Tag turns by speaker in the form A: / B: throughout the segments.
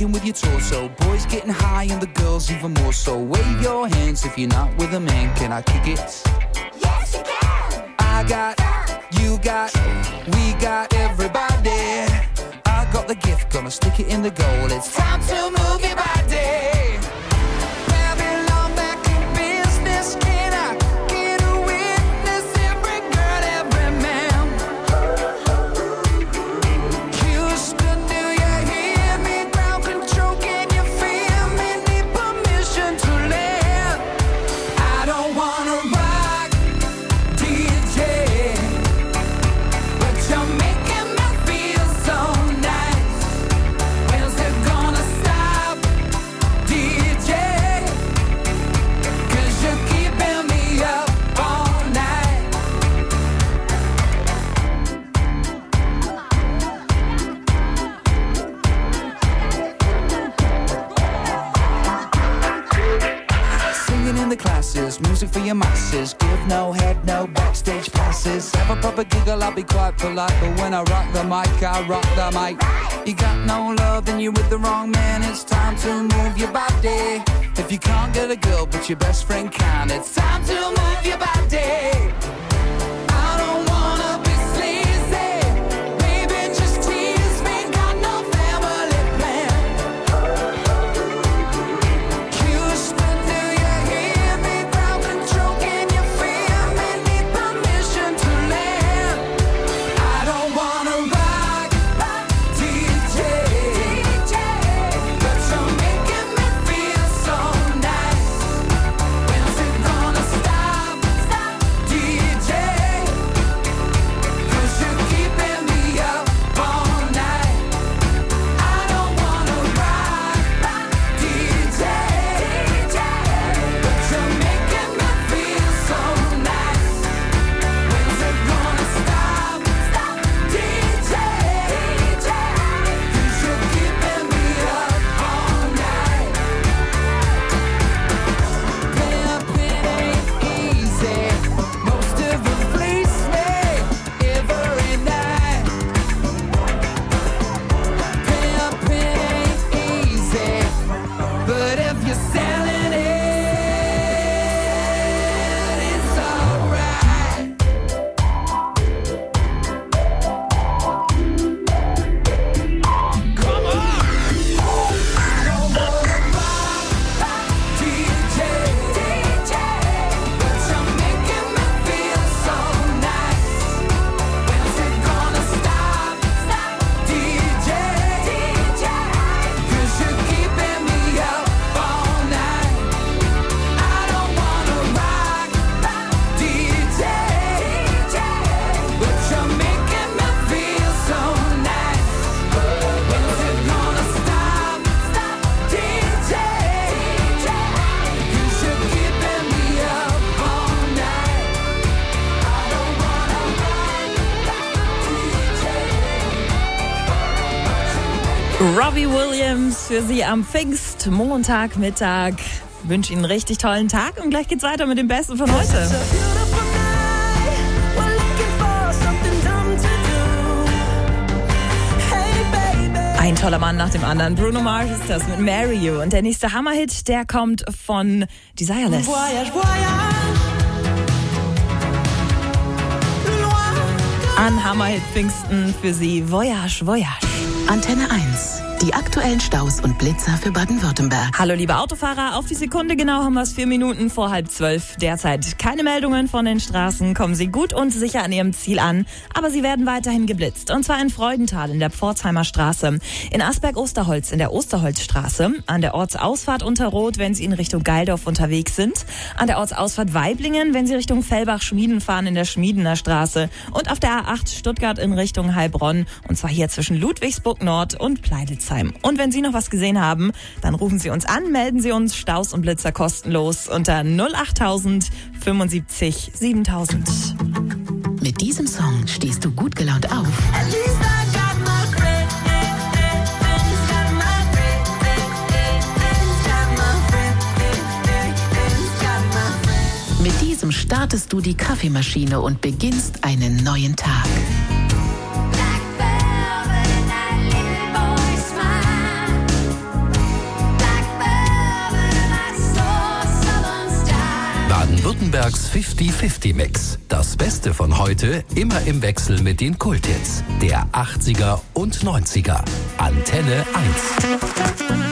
A: shaking with your torso. Boys getting high and the girls even more so. Wave your hands if you're not with a man. Can I kick it?
B: Yes, you can.
A: I got, you got, we got everybody. I got the gift, gonna stick it in the goal. It's time to move your body. Babylon back in business. Can I get a witness? Every girl, every man. Houston, do you hear me? Ground control, can you feel me? Need permission to land. I don't wanna rock, DJ, but you're making me feel so nice. When's it gonna stop, DJ? 'Cause you're keeping me up all night. Singing in the classes, music for your masses. Give no head, no backstage passes. Have a proper giggle, I'll be quite polite. But when I rock the mic, I rock the mic. You got no love, then you're with the wrong man. It's time to move your body. If you can't get a girl, but your best friend can, it's time to move your body. I don't wanna be sleazy. Baby, just tease me. Got no family plan. Houston, do you hear me? Ground control, can you feel me? Need permission to land. I don't wanna rock, DJ, but you're making me feel so nice. When's it gonna stop, DJ? 'Cause you're keeping me up all night. I don't wanna rock, DJ, but you're making me feel so nice. When's it gonna stop, DJ? 'Cause you're keeping me up all night. Pimpin' ain't easy. Most of them fleece me every night. Pimpin' ain't easy, but if you're selling it, it's alright. Come on! I don't wanna rock, DJ, but you're making me feel so nice. When's it gonna stop, DJ? 'Cause you're keeping me up all night. I don't wanna rock, DJ, but you're making me feel so nice. When's it gonna stop, DJ? 'Cause you're keeping me up all night. I don't wanna rock, DJ.
C: Robbie Williams für Sie am Pfingstmontagmittag. Ich wünsche Ihnen einen richtig tollen Tag und gleich geht's weiter mit dem Besten von heute. Ein toller Mann nach dem anderen. Bruno Mars ist das mit Marry You. Und der nächste Hammerhit, der kommt von Desireless. An Hammerhit Pfingsten für Sie Voyage, Voyage.
D: Antenne 1. Die aktuellen Staus und Blitzer für Baden-Württemberg.
C: Hallo liebe Autofahrer, auf die Sekunde genau haben wir es 4 Minuten vor 11:30. Derzeit keine Meldungen von den Straßen, kommen Sie gut und sicher an Ihrem Ziel an, aber Sie werden weiterhin geblitzt. Und zwar in Freudenthal in der Pforzheimer Straße, in Asberg-Osterholz in der Osterholzstraße, an der Ortsausfahrt Unterroth, wenn Sie in Richtung Geildorf unterwegs sind, an der Ortsausfahrt Weiblingen, wenn Sie Richtung Fellbach-Schmieden fahren in der Schmiedener Straße und auf der A8 Stuttgart in Richtung Heilbronn, und zwar hier zwischen Ludwigsburg Nord und Pleidelsheim. Und wenn Sie noch was gesehen haben, dann rufen Sie uns an, melden Sie uns Staus und Blitzer kostenlos unter 08000 75 7000.
D: Mit diesem Song stehst du gut gelaunt auf. Mit diesem startest du die Kaffeemaschine und beginnst einen neuen Tag.
E: Baden-Württembergs 50-50-Mix. Das Beste von heute immer im Wechsel mit den Kulthits der 80er und 90er. Antenne 1.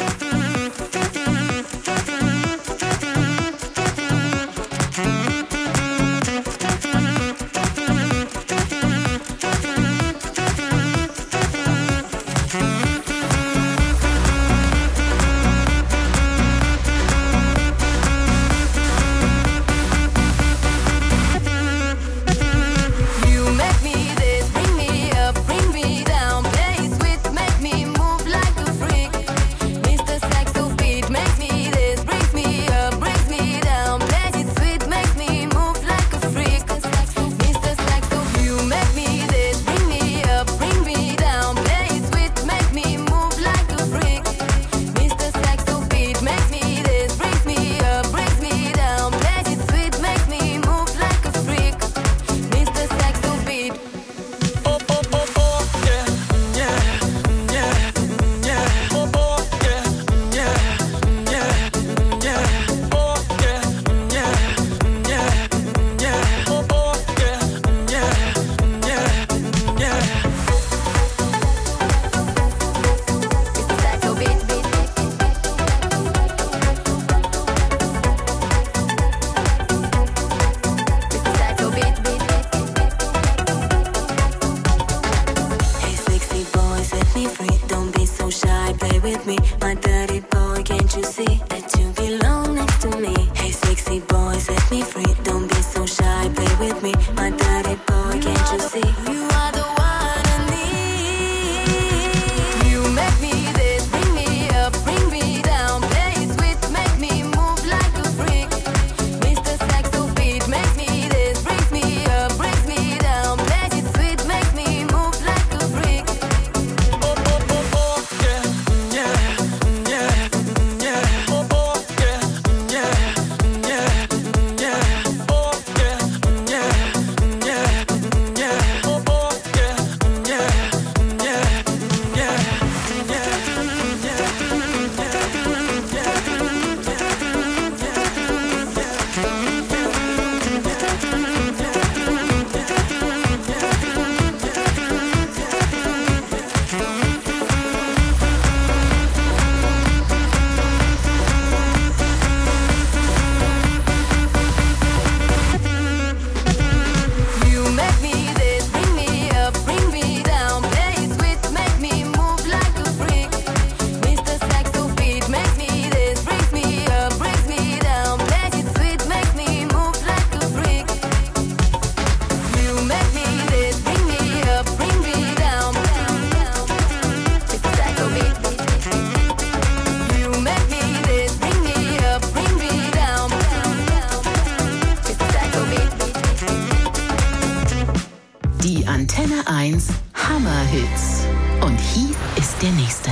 D: Die Antenne 1 Hammer-Hits. Und hier ist der nächste.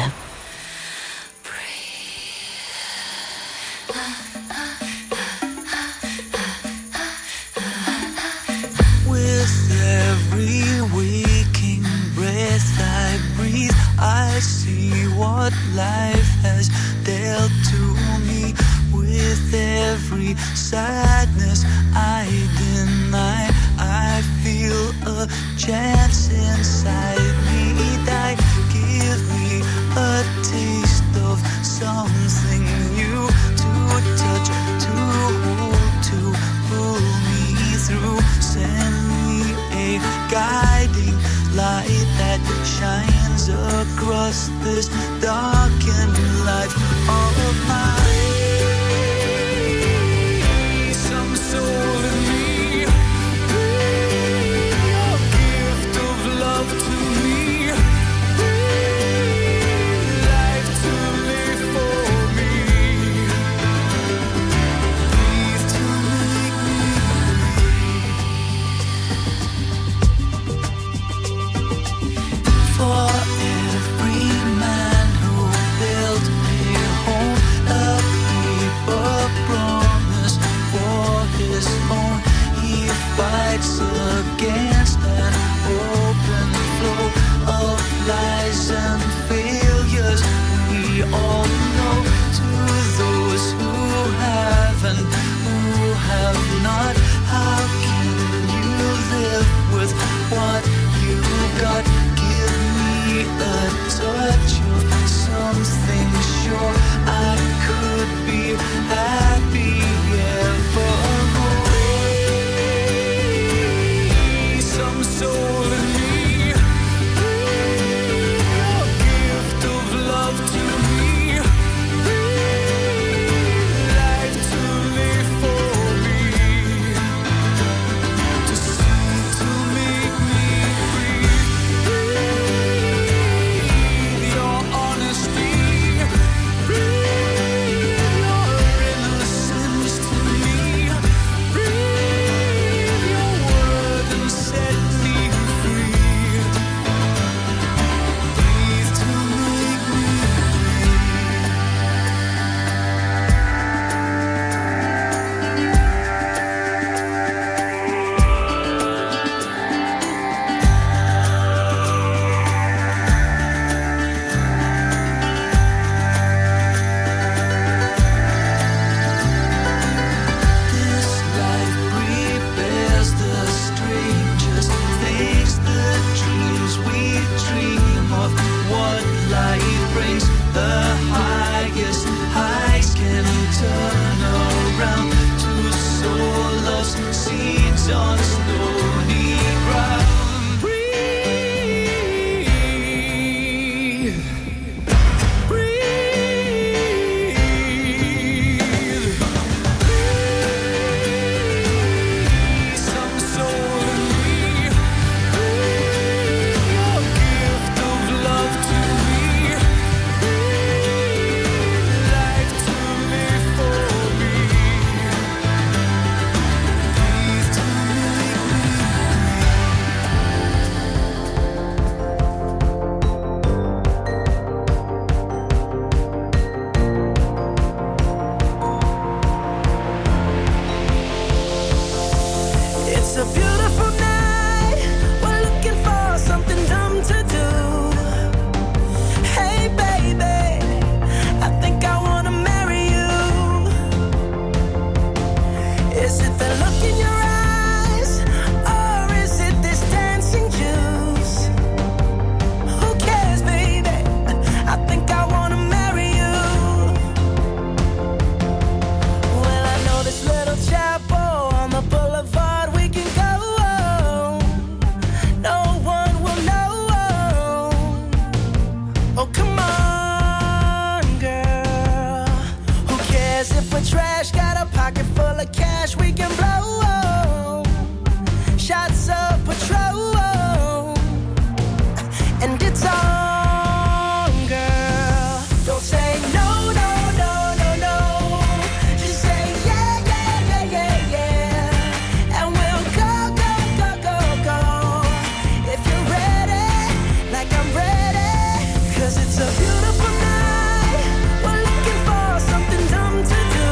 F: With every waking breath I breathe, I see what life has dealt to me. With every sadness I deny, I feel a chance inside me die. Give me a taste of something new, to touch, to hold, to pull me through. Send me a guiding light that shines across this darkened life of mine. Some soul in me, your gift of love to me. would be happy evermore. Breathe some soul in me. Breathe your gift of love to me. Breathe life to live for me. To see, to make me breathe. Breathe your honesty. Breathe your innocence to me. Breathe your word and set me free. Breathe to make me This life prepares the strangest things, the dreams we dream of. What life brings, the highest highs can turn around to soul love's seeds on stony ground. Breathe, breathe. Some soul in me. Breathe your gift of love to me. Breathe life to live for me. Breathe to make me It's a beautiful night. We're looking for something dumb to do. Hey, baby, I think I wanna marry you. Is it the look in your eyes, or is it this dancing juice? Who cares, baby? I think I wanna marry you. Well, I know this little chapel on the boulevard we can go. No one will know. Oh, come on, girl. Who cares if we're trash? Got a pocket full of cash we can blow. Shots of Patrol. And it's on, girl. Don't say no, no, no, no, no. Just say yeah, yeah, yeah, yeah, yeah. And we'll go, go, go, go, go. If you're ready, like I'm ready. 'Cause it's a beautiful night. We're looking for something dumb to do.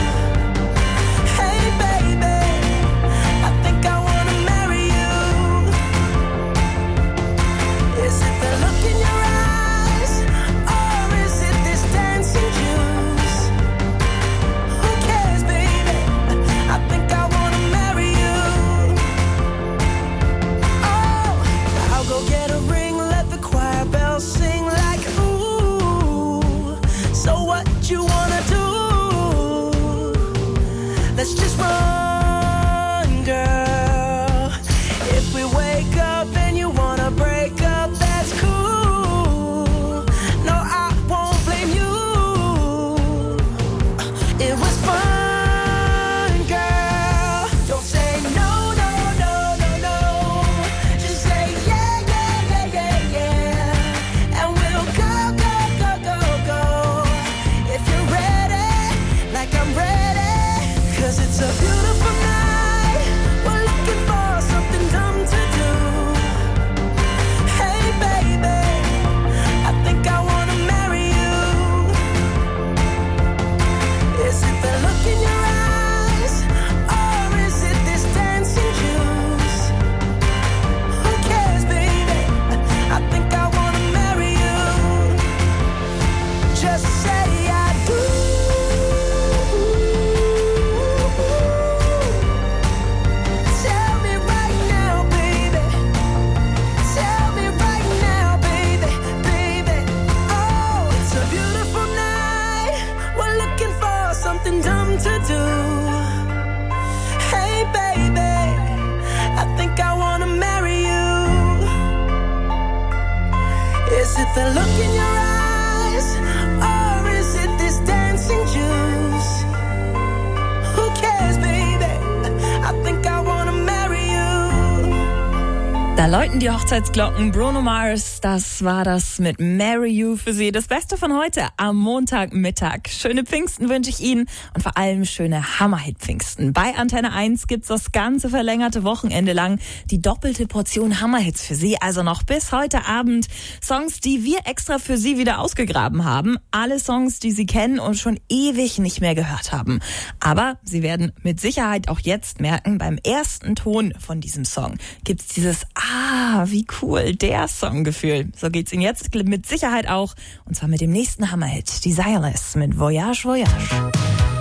F: Hey, baby, I think I wanna marry you. Is it the look in your eyes, or is it this dancing juice? Who cares, baby? I think I wanna marry you. Oh, I'll go get a ring, let the choir bells sing like ooh. So what you wanna do? Let's just run, girl. If we wake up and you wanna break up, that's cool. No, I won't blame you. It was fun, girl. Don't say no, no, no, no, no. Just say yeah, yeah, yeah, yeah, yeah. And we'll go, go, go, go, go. If you're ready, like I'm ready. 'Cause it's a beautiful night. We're looking for something dumb to do. Hey, baby, I think I wanna marry you. Is it the look in your eyes, or is it this dancing juice? Who cares, baby? I think I wanna marry you. Just say I do. it the look in your eyes? Or is it this dancing juice? Who cares, baby? I think I wanna marry you.
C: Da läuten die Hochzeitsglocken. Bruno Mars, das war das mit Marry You für Sie. Das Beste von heute am Montagmittag. Schöne Pfingsten wünsche ich Ihnen und vor allem schöne Hammerhit-Pfingsten. Bei Antenne 1 gibt's das ganze verlängerte Wochenende lang die doppelte Portion Hammerhits für Sie. Also noch bis heute Abend Songs, die wir extra für Sie wieder ausgegraben haben. Alle Songs, die Sie kennen und schon ewig nicht mehr gehört haben. Aber Sie werden mit Sicherheit auch jetzt merken, beim ersten Ton von diesem Song gibt's dieses wie cool, der Songgefühl. So geht's Ihnen jetzt mit Sicherheit auch. Und zwar mit dem nächsten Hammerhit, Desireless mit Voyage, Voyage.